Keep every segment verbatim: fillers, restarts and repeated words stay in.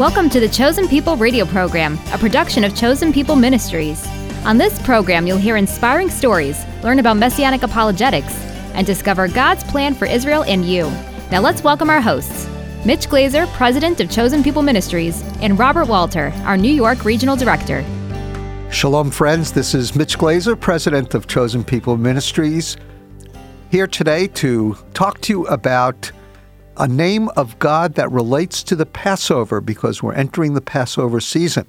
Welcome to the Chosen People radio program, a production of Chosen People Ministries. On this program, you'll hear inspiring stories, learn about messianic apologetics, and discover God's plan for Israel and you. Now let's welcome our hosts, Mitch Glazer, President of Chosen People Ministries, and Robert Walter, our New York Regional Director. Shalom, friends. This is Mitch Glazer, President of Chosen People Ministries, here today to talk to you about a name of God that relates to the Passover, because we're entering the Passover season.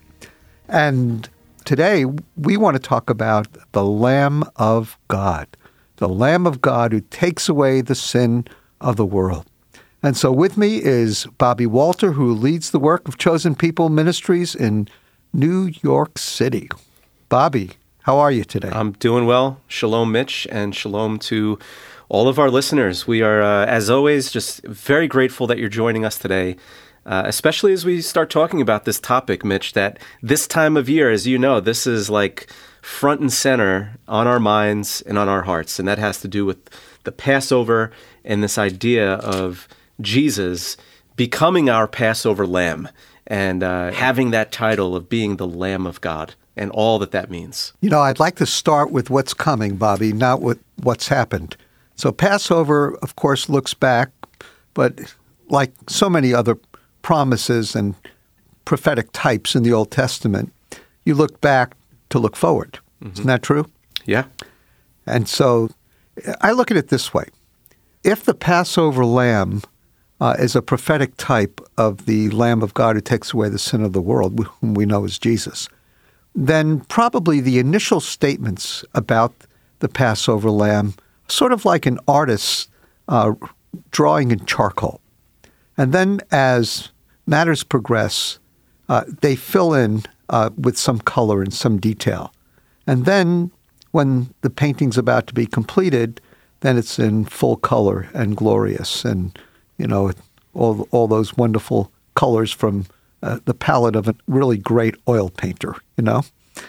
And today we want to talk about the Lamb of God, the Lamb of God who takes away the sin of the world. And so with me is Bobby Walter, who leads the work of Chosen People Ministries in New York City. Bobby, how are you today? I'm doing well. Shalom, Mitch, and shalom to all of our listeners. We are, uh, as always, just very grateful that you're joining us today, uh, especially as we start talking about this topic, Mitch, that this time of year, as you know, this is like front and center on our minds and on our hearts, and that has to do with the Passover and this idea of Jesus becoming our Passover lamb and uh, having that title of being the Lamb of God and all that that means. You know, I'd like to start with what's coming, Bobby, not with what's happened. So Passover, of course, looks back, but like so many other promises and prophetic types in the Old Testament, you look back to look forward. Mm-hmm. Isn't that true? Yeah. And so I look at it this way. If the Passover lamb uh, is a prophetic type of the Lamb of God who takes away the sin of the world, whom we know as Jesus, then probably the initial statements about the Passover lamb sort of like an artist uh, drawing in charcoal. And then as matters progress, uh, they fill in uh, with some color and some detail. And then when the painting's about to be completed, then it's in full color and glorious and, you know, all, all those wonderful colors from uh, the palette of a really great oil painter, you know.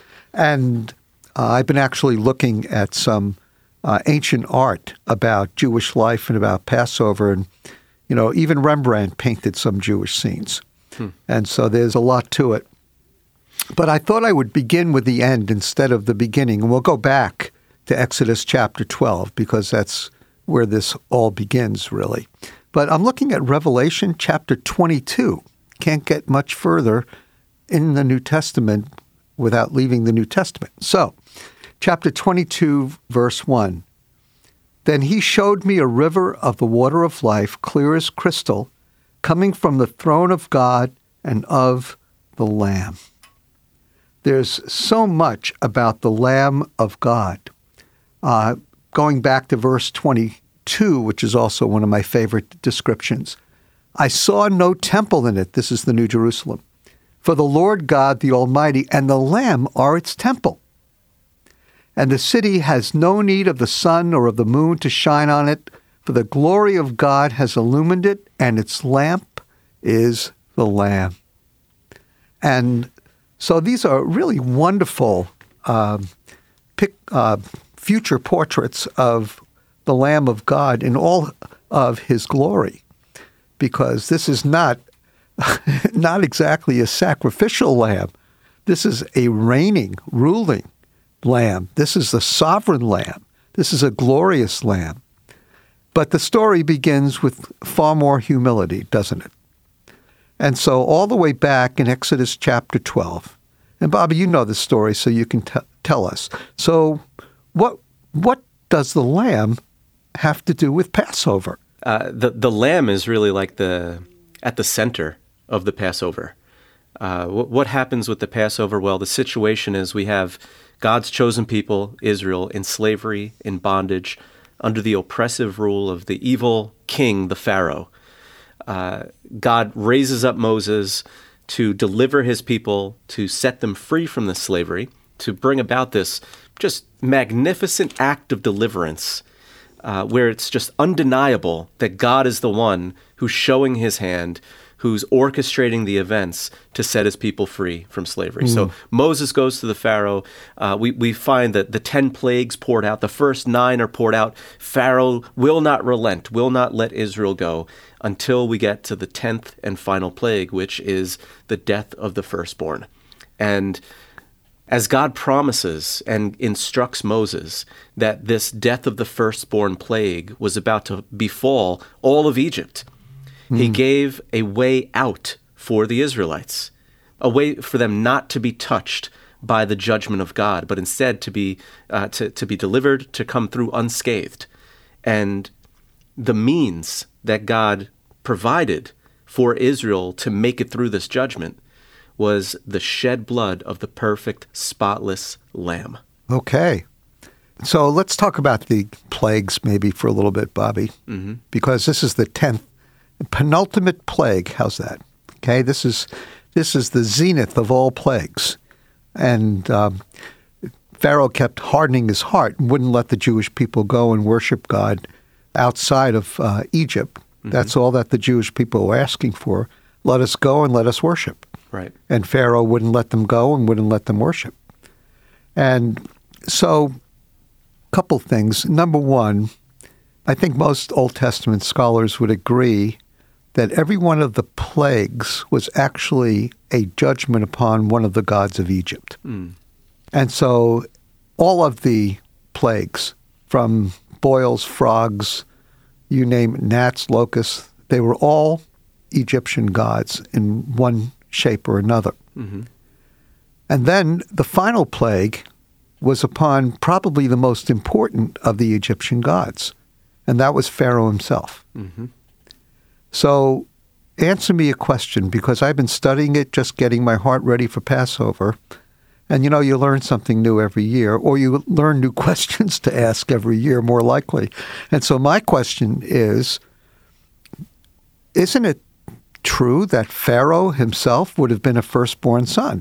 And uh, I've been actually looking at some Uh, ancient art about Jewish life and about Passover. And, you know, even Rembrandt painted some Jewish scenes. Hmm. And so there's a lot to it. But I thought I would begin with the end instead of the beginning. And we'll go back to Exodus chapter twelve, because that's where this all begins, really. But I'm looking at Revelation chapter twenty-two. Can't get much further in the New Testament without leaving the New Testament. So, chapter twenty-two, verse one. Then he showed me a river of the water of life, clear as crystal, coming from the throne of God and of the Lamb. There's so much about the Lamb of God. Uh, going back to verse twenty-two, which is also one of my favorite descriptions. I saw no temple in it. This is the New Jerusalem. For the Lord God, the Almighty, and the Lamb are its temple. And the city has no need of the sun or of the moon to shine on it, for the glory of God has illumined it, and its lamp is the Lamb. And so these are really wonderful uh, pic, uh, future portraits of the Lamb of God in all of his glory, because this is not, not exactly a sacrificial lamb. This is a reigning, ruling Lamb. This is the sovereign Lamb. This is a glorious Lamb. But the story begins with far more humility, doesn't it? And so all the way back in Exodus chapter twelve, and Bobby, you know the story, so you can t- tell us. So what what does the Lamb have to do with Passover? Uh, the the lamb is really like the at the center of the Passover. Uh, what, what happens with the Passover? Well, the situation is we have God's chosen people, Israel, in slavery, in bondage, under the oppressive rule of the evil king, the Pharaoh. Uh, God raises up Moses to deliver his people, to set them free from this slavery, to bring about this just magnificent act of deliverance, uh, where it's just undeniable that God is the one who's showing his hand, who's orchestrating the events to set his people free from slavery. Mm. So Moses goes to the Pharaoh. Uh, we, we find that the ten plagues poured out. The first nine are poured out. Pharaoh will not relent, will not let Israel go until we get to the tenth and final plague, which is the death of the firstborn. And as God promises and instructs Moses that this death of the firstborn plague was about to befall all of Egypt, mm. he gave a way out for the Israelites, a way for them not to be touched by the judgment of God, but instead to be uh, to, to be delivered, to come through unscathed. And the means that God provided for Israel to make it through this judgment was the shed blood of the perfect, spotless lamb. Okay. So let's talk about the plagues maybe for a little bit, Bobby, mm-hmm. because this is the tenth, penultimate plague. How's that? Okay, this is this is the zenith of all plagues. And um, Pharaoh kept hardening his heart and wouldn't let the Jewish people go and worship God outside of uh, Egypt. Mm-hmm. That's all that the Jewish people were asking for. Let us go and let us worship. Right. And Pharaoh wouldn't let them go and wouldn't let them worship. And so, a couple things. Number one, I think most Old Testament scholars would agree that every one of the plagues was actually a judgment upon one of the gods of Egypt. Mm. And so all of the plagues, from boils, frogs, you name it, gnats, locusts, they were all Egyptian gods in one shape or another. Mm-hmm. And then the final plague was upon probably the most important of the Egyptian gods, and that was Pharaoh himself. Mm-hmm. So answer me a question, because I've been studying it, just getting my heart ready for Passover. And, you know, you learn something new every year, or you learn new questions to ask every year, more likely. And so my question is, isn't it true that Pharaoh himself would have been a firstborn son?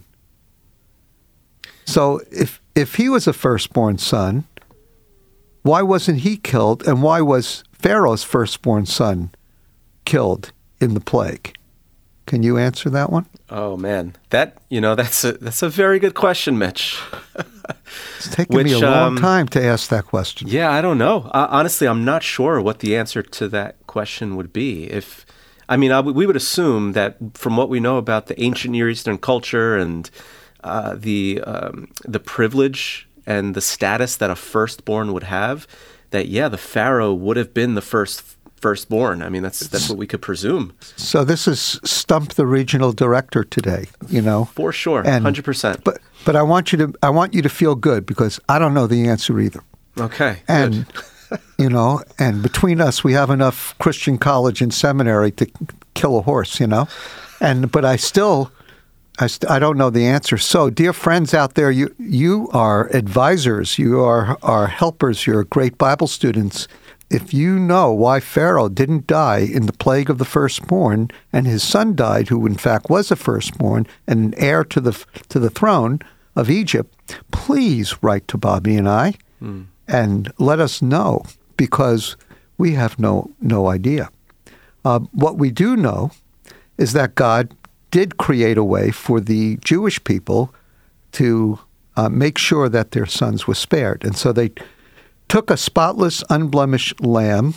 So if if he was a firstborn son, why wasn't he killed? And why was Pharaoh's firstborn son killed in the plague? Can you answer that one? Oh man, that you know that's a that's a very good question, Mitch. It's taken Which, me a long um, time to ask that question. Yeah, I don't know. Uh, honestly, I'm not sure what the answer to that question would be. If I mean, I w- we would assume that from what we know about the ancient Near Eastern culture and uh, the um, the privilege and the status that a firstborn would have, that yeah, the Pharaoh would have been the first firstborn. I mean, that's that's what we could presume. So this is Stump the regional director today, you know, for sure, and, one hundred percent. But but I want you to I want you to feel good, because I don't know the answer either. Okay, and. Good. You know, and between us, we have enough Christian college and seminary to kill a horse, you know. And but I still, I, st- I don't know the answer. So, dear friends out there, you you are advisors, you are are helpers, you're great Bible students. If you know why Pharaoh didn't die in the plague of the firstborn, and his son died, who in fact was a firstborn and an heir to the to the throne of Egypt, please write to Bobby and I. Mm. And let us know, because we have no no idea. Uh, what we do know is that God did create a way for the Jewish people to uh, make sure that their sons were spared. And so they took a spotless, unblemished lamb,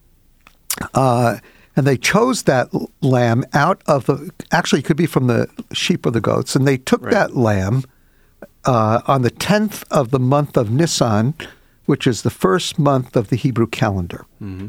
uh, and they chose that lamb out of the, actually it could be from the sheep or the goats, and they took right. that lamb uh, on the tenth of the month of Nisan, which is the first month of the Hebrew calendar. Mm-hmm.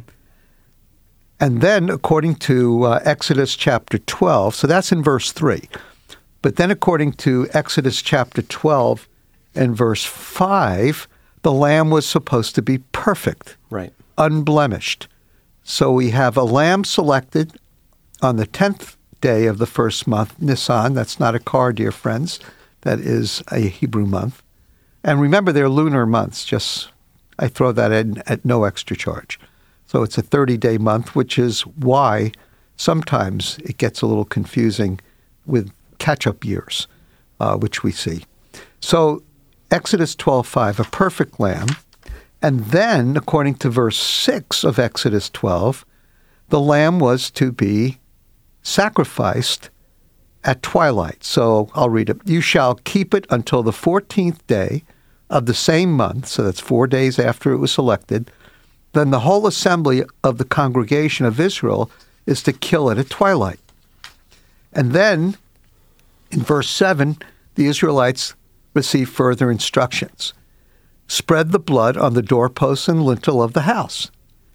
And then, according to uh, Exodus chapter twelve, so that's in verse three. But then according to Exodus chapter twelve and verse five, the lamb was supposed to be perfect, right, unblemished. So we have a lamb selected on the tenth day of the first month, Nisan. That's not a car, dear friends. That is a Hebrew month. And remember, they're lunar months, just... I throw that in at no extra charge. So it's a thirty-day month, which is why sometimes it gets a little confusing with catch-up years, uh, which we see. So Exodus twelve five, a perfect lamb. And then, according to verse six of Exodus twelve, the lamb was to be sacrificed at twilight. So I'll read it. You shall keep it until the fourteenth day of the same month, so that's four days after it was selected. Then the whole assembly of the congregation of Israel is to kill it at twilight. And then, in verse seven, the Israelites receive further instructions. Spread the blood on the doorposts and lintel of the house.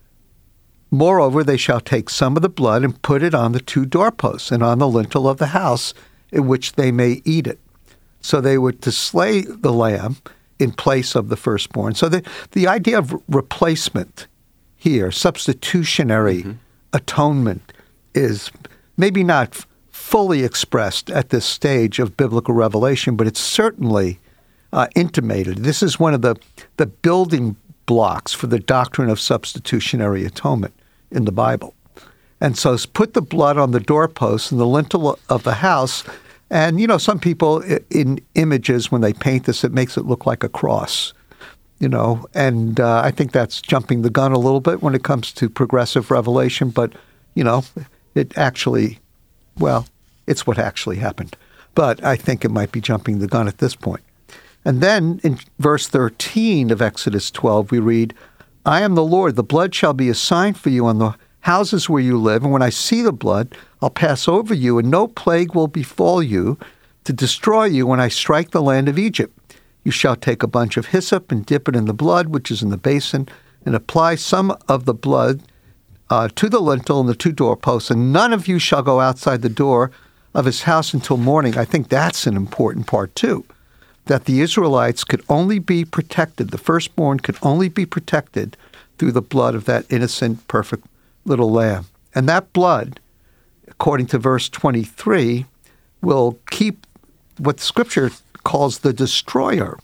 Moreover, they shall take some of the blood and put it on the two doorposts and on the lintel of the house in which they may eat it. So they were to slay the lamb in place of the firstborn. So the, the idea of replacement here, substitutionary mm-hmm. atonement, is maybe not f- fully expressed at this stage of biblical revelation, but it's certainly uh, intimated. This is one of the, the building blocks for the doctrine of substitutionary atonement in the Bible. And so put the blood on the doorposts and the lintel of the house. And, you know, some people in images, when they paint this, it makes it look like a cross, you know, and uh, I think that's jumping the gun a little bit when it comes to progressive revelation. But, you know, it actually, well, it's what actually happened. But I think it might be jumping the gun at this point. And then in verse thirteen of Exodus twelve, we read, I am the Lord, the blood shall be a sign for you on the houses where you live, and when I see the blood, I'll pass over you, and no plague will befall you to destroy you when I strike the land of Egypt. You shall take a bunch of hyssop and dip it in the blood, which is in the basin, and apply some of the blood uh, to the lintel and the two doorposts, and none of you shall go outside the door of his house until morning. I think that's an important part, too, that the Israelites could only be protected, the firstborn could only be protected through the blood of that innocent, perfect little lamb. And that blood, according to verse twenty-three, will keep what Scripture calls the destroyer.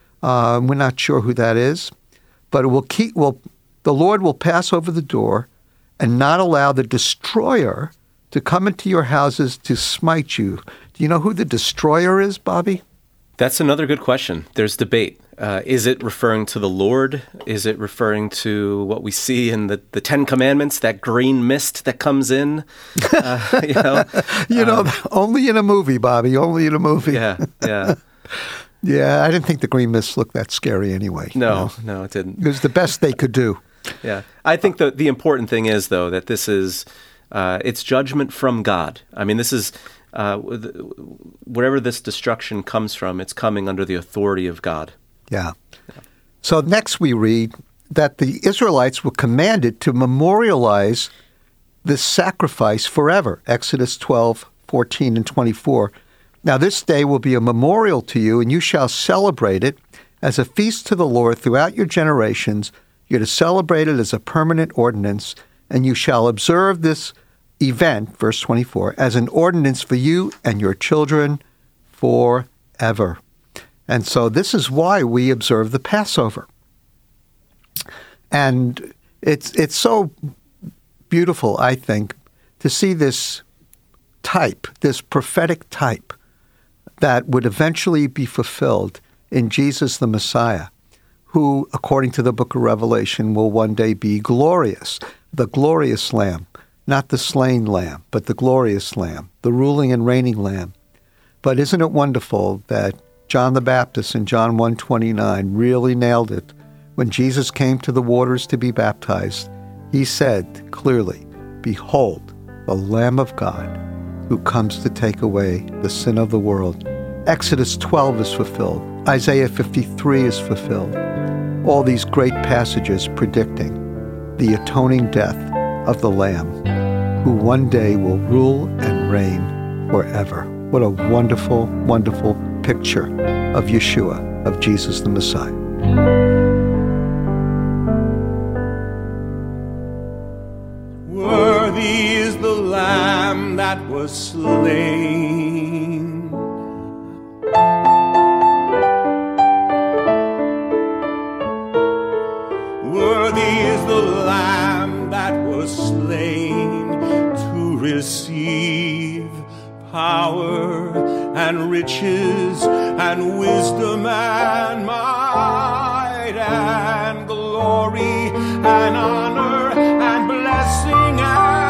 Uh, we're not sure who that is, but it will keep. Will the Lord will pass over the door and not allow the destroyer to come into your houses to smite you. Do you know who the destroyer is, Bobby? That's another good question. There's debate. Uh, is it referring to the Lord? Is it referring to what we see in the, the Ten Commandments, that green mist that comes in? Uh, you know, you know um, only in a movie, Bobby, only in a movie. Yeah, yeah. Yeah, I didn't think the green mist looked that scary anyway. No, you know? no, it didn't. It was the best they could do. Yeah. I think the, the important thing is, though, that this is, uh, it's judgment from God. I mean, this is... Uh, wherever this destruction comes from, it's coming under the authority of God. Yeah. yeah. So next we read that the Israelites were commanded to memorialize this sacrifice forever. Exodus twelve, fourteen, and twenty-four. Now this day will be a memorial to you, and you shall celebrate it as a feast to the Lord throughout your generations. You're to celebrate it as a permanent ordinance, and you shall observe this event, verse twenty-four, as an ordinance for you and your children forever. And so this is why we observe the Passover. And it's it's so beautiful, I think, to see this type, this prophetic type that would eventually be fulfilled in Jesus the Messiah, who, according to the book of Revelation, will one day be glorious, the glorious Lamb. Not the slain lamb, but the glorious lamb, the ruling and reigning lamb. But isn't it wonderful that John the Baptist in John one twenty-nine really nailed it? When Jesus came to the waters to be baptized, he said clearly, "Behold, the Lamb of God who comes to take away the sin of the world." Exodus twelve is fulfilled. Isaiah fifty-three is fulfilled. All these great passages predicting the atoning death of the Lamb, who one day will rule and reign forever. What a wonderful, wonderful picture of Yeshua, of Jesus the Messiah. Worthy is the Lamb that was slain. Worthy is the Lamb that was slain to receive power and riches and wisdom and might and glory and honor and blessing and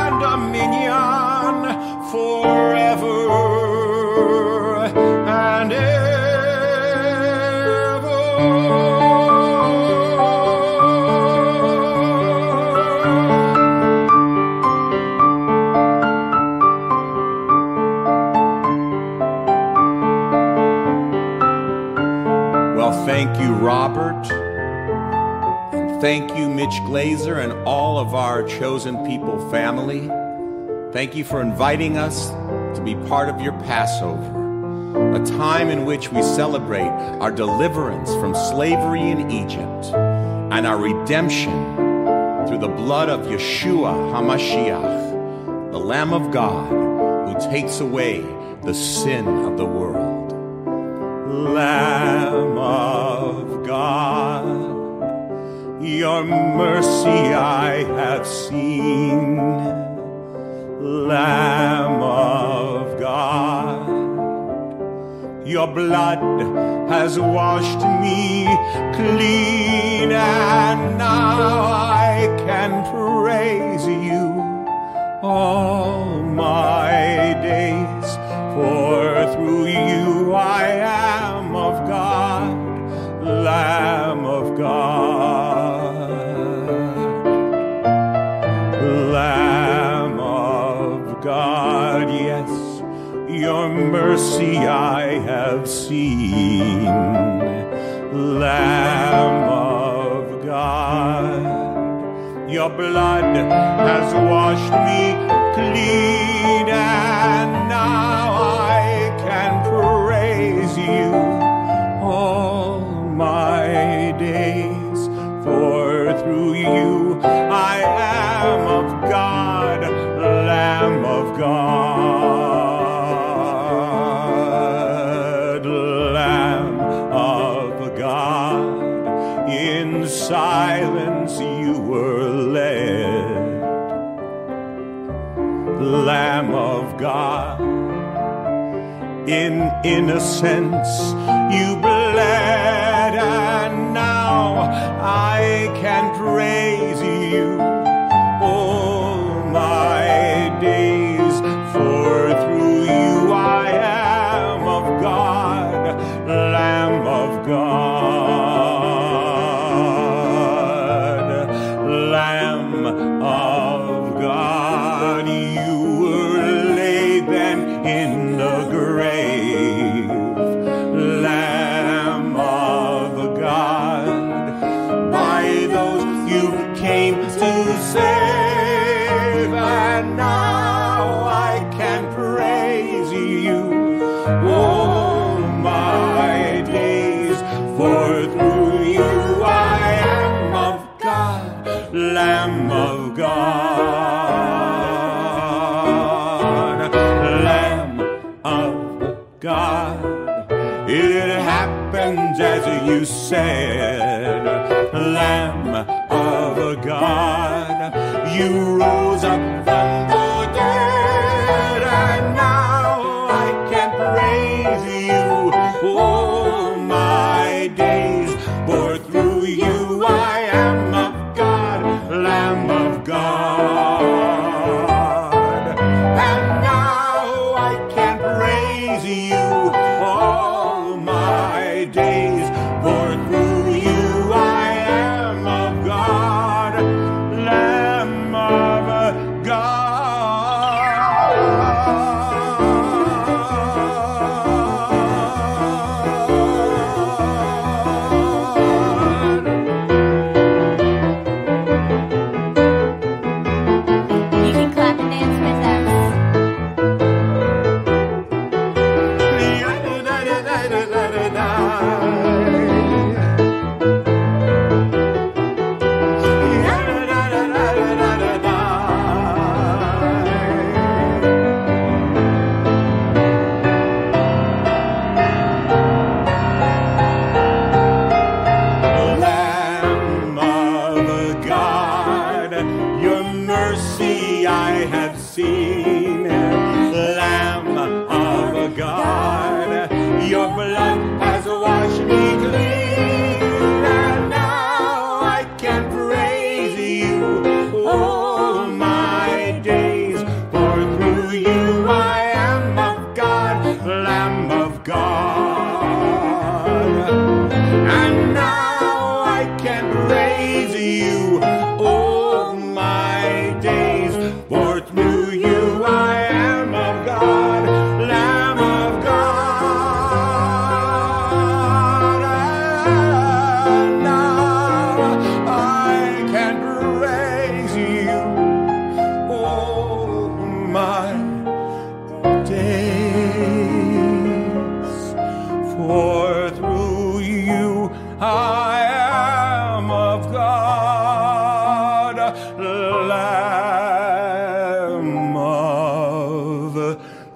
thank you, Robert. And thank you, Mitch Glazer, and all of our Chosen People family. Thank you for inviting us to be part of your Passover, a time in which we celebrate our deliverance from slavery in Egypt and our redemption through the blood of Yeshua HaMashiach, the Lamb of God who takes away the sin of the world. Lamb of God, your mercy I have seen. Lamb of God, your blood has washed me clean, and now I can praise you all my days, for through you I am of God, Lamb of God, Lamb of God, yes, your mercy I have seen. Lamb of God, your blood has washed me clean, and now I can praise you all my days, for through you I am of God, Lamb of God, Lamb of God. In silence you were led, Lamb of God. In innocence you bled, and now I can praise you all my days, for through you I am of God, Lamb of God, Lamb of God. You were laid then in the grave, Lamb of God, by those you came to save, and now I can praise you all my days, for through you I am of God, Lamb of God, Lamb of God. It happens as you said, Lamb of God. You rose up from the dead, and now I can praise you all my days, for through you I am of God, Lamb of God. And now I can praise you all my days, for through you I am of God, Lamb of God.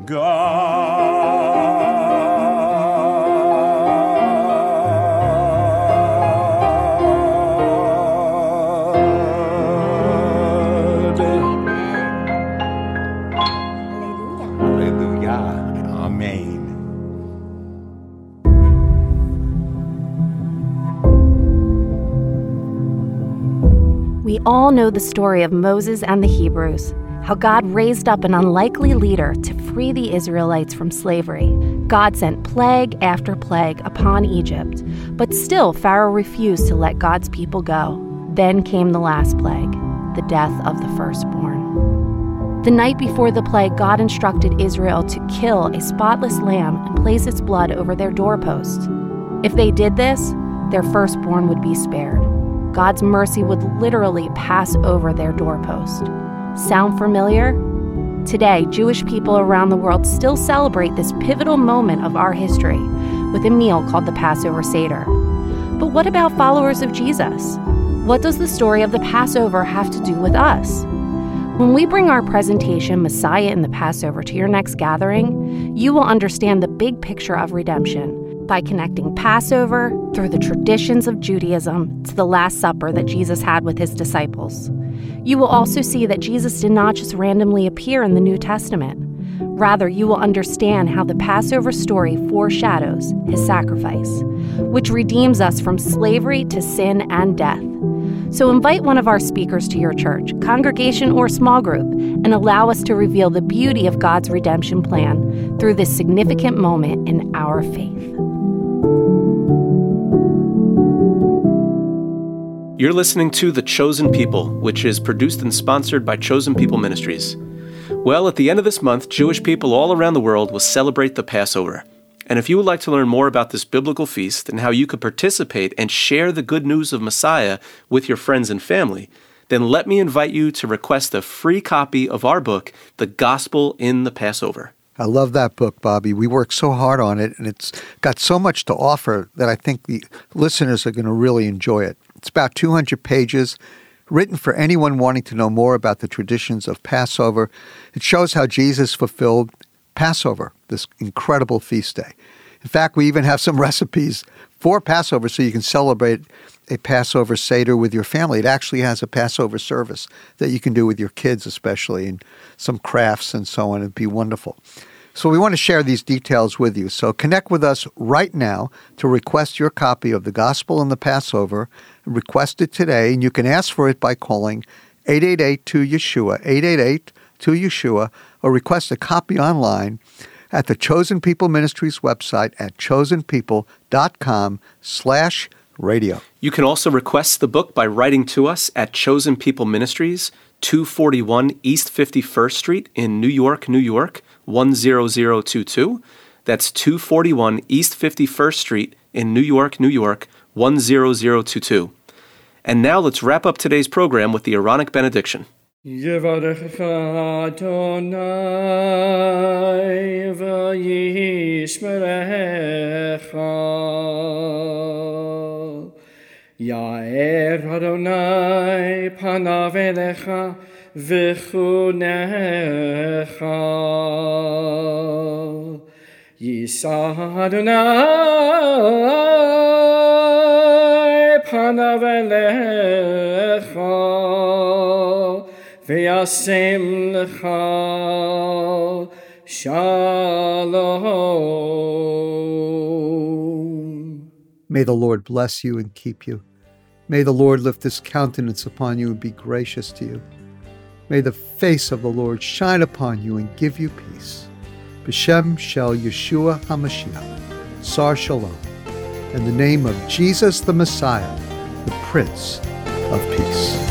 We all know the story of Moses and the Hebrews, how God raised up an unlikely leader to free the Israelites from slavery. God sent plague after plague upon Egypt, but still Pharaoh refused to let God's people go. Then came the last plague, the death of the firstborn. The night before the plague, God instructed Israel to kill a spotless lamb and place its blood over their doorposts. If they did this, their firstborn would be spared. God's mercy would literally pass over their doorpost. Sound familiar? Today, Jewish people around the world still celebrate this pivotal moment of our history with a meal called the Passover Seder. But what about followers of Jesus? What does the story of the Passover have to do with us? When we bring our presentation, Messiah in the Passover, to your next gathering, you will understand the big picture of redemption by connecting Passover through the traditions of Judaism to the Last Supper that Jesus had with his disciples. You will also see that Jesus did not just randomly appear in the New Testament. Rather, you will understand how the Passover story foreshadows his sacrifice, which redeems us from slavery to sin and death. So invite one of our speakers to your church, congregation, or small group, and allow us to reveal the beauty of God's redemption plan through this significant moment in our faith. You're listening to The Chosen People, which is produced and sponsored by Chosen People Ministries. Well, at the end of this month, Jewish people all around the world will celebrate the Passover. And if you would like to learn more about this biblical feast and how you could participate and share the good news of Messiah with your friends and family, then let me invite you to request a free copy of our book, The Gospel in the Passover. I love that book, Bobby. We worked so hard on it, and it's got so much to offer that I think the listeners are going to really enjoy it. It's about two hundred pages, written for anyone wanting to know more about the traditions of Passover. It shows how Jesus fulfilled Passover, this incredible feast day. In fact, we even have some recipes for Passover so you can celebrate a Passover Seder with your family. It actually has a Passover service that you can do with your kids especially, and some crafts and so on. It'd be wonderful. So we want to share these details with you. So connect with us right now to request your copy of The Gospel in the Passover. Request it today, and you can ask for it by calling eight eight eight two Yeshua, eight eight eight two Yeshua, or request a copy online at the Chosen People Ministries website at chosenpeople.com slash radio. You can also request the book by writing to us at Chosen People Ministries, two forty-one East fifty-first Street in New York, New York, one zero zero two two. That's two forty-one East fifty-first Street in New York, New York, one zero zero two two. And now let's wrap up today's program with the Aaronic benediction. Yevarechecha Adonai v'yishmerecha. Ya'er Adonai panav elecha v'chunecha. Yisa Adonai panav elecha v'yasem lecha shalom. May the Lord bless you and keep you. May the Lord lift his countenance upon you and be gracious to you. May the face of the Lord shine upon you and give you peace. B'Shem Shel Yeshua HaMashiach, Sar Shalom, in the name of Jesus the Messiah, the Prince of Peace.